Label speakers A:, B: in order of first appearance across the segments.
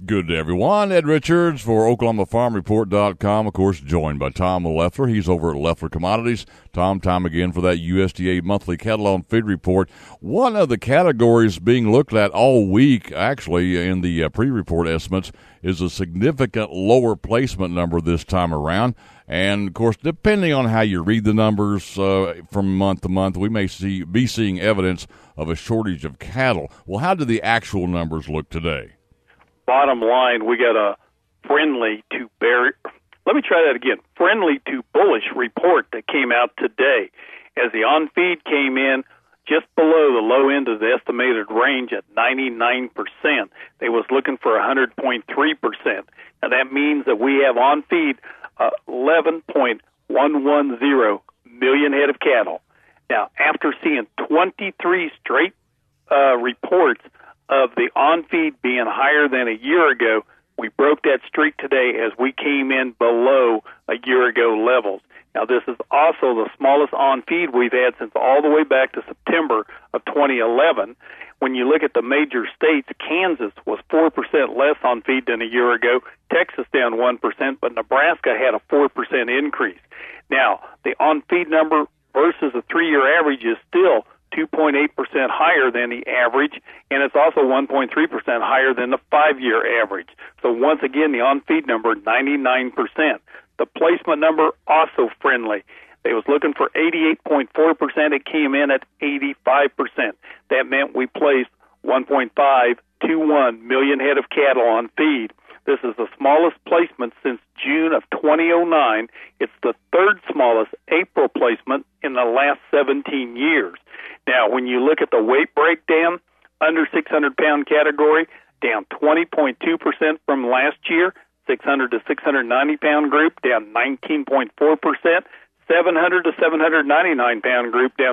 A: Good day, everyone. Ed Richards for OklahomaFarmReport.com. Of course, joined by Tom Leffler. He's over at Leffler Commodities. Tom, time again for that USDA monthly cattle on feed report. One of the categories being looked at all week, actually, in the pre-report estimates, is a significant lower placement number this time around. And, of course, depending on how you read the numbers from month to month, we may be seeing evidence of a shortage of cattle. Well, how do the actual numbers look today?
B: Bottom line, we got a friendly to bullish report that came out today as the on-feed came in just below the low end of the estimated range at 99%. They was looking for 100.3%. Now that means that we have on-feed 11.110 million head of cattle. Now, after seeing 23 straight reports of the on-feed being higher than a year ago, we broke that streak today as we came in below a year ago levels. Now, this is also the smallest on-feed we've had since all the way back to September of 2011. When you look at the major states, Kansas was 4% less on-feed than a year ago, Texas down 1%, but Nebraska had a 4% increase. Now, the on-feed number versus the three-year average is still 2.8% higher than the average, and it's also 1.3% higher than the five-year average. So once again, the on-feed number, 99%. The placement number, also friendly. They was looking for 88.4%. It came in at 85%. That meant we placed 1.521 million head of cattle on feed. This is the smallest placement since June of 2009. It's the third smallest April placement in the last 17 years. Now, when you look at the weight breakdown, under 600-pound category, down 20.2% from last year, 600 to 690-pound group, down 19.4%, 700 to 799-pound group, down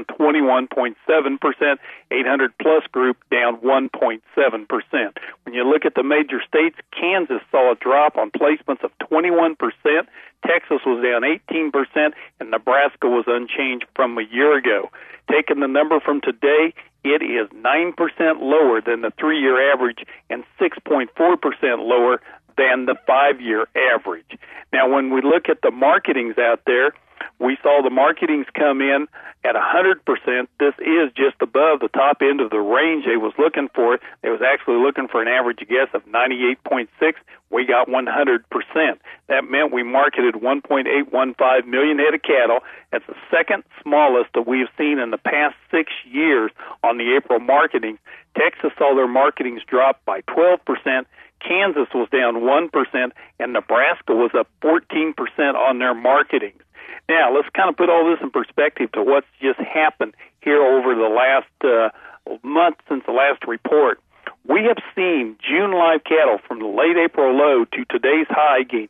B: 21.7%, 800-plus group, down 1.7%. When you look at the major states, Kansas saw a drop on placements of 21%, Texas was down 18%, and Nebraska was unchanged from a year ago. Taking the number from today, it is 9% lower than the three-year average and 6.4% lower than the five-year average. Now, when we look at the marketings out there, we saw the marketings come in at 100%. This is just above the top end of the range they was looking for. They was actually looking for an average guess of 98.6. We got 100%. That meant we marketed 1.815 million head of cattle. That's the second smallest that we've seen in the past 6 years on the April marketing. Texas saw their marketings drop by 12%. Kansas was down 1%, and Nebraska was up 14% on their marketing. Now, let's kind of put all this in perspective to what's just happened here over the last month since the last report. We have seen June live cattle from the late April low to today's high gain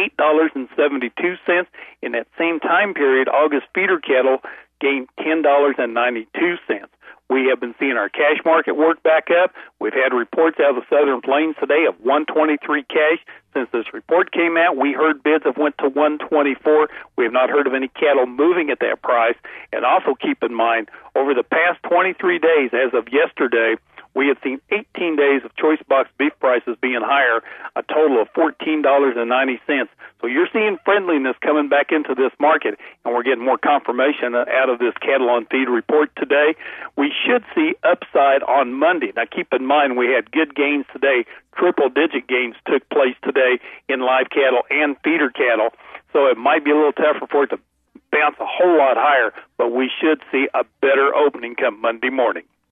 B: $8.72. In that same time period, August feeder cattle gained $10.92. We have been seeing our cash market work back up. We've had reports out of the Southern Plains today of 123 cash. Since this report came out, we heard bids have went to 124. We have not heard of any cattle moving at that price. And also keep in mind, over the past 23 days, as of yesterday, we have seen 18 days of choice box beef prices being higher, a total of $14.90. So you're seeing friendliness coming back into this market, and we're getting more confirmation out of this cattle on feed report today. We should see upside on Monday. Now keep in mind we had good gains today. Triple-digit gains took place today in live cattle and feeder cattle. So it might be a little tougher for it to bounce a whole lot higher, but we should see a better opening come Monday morning.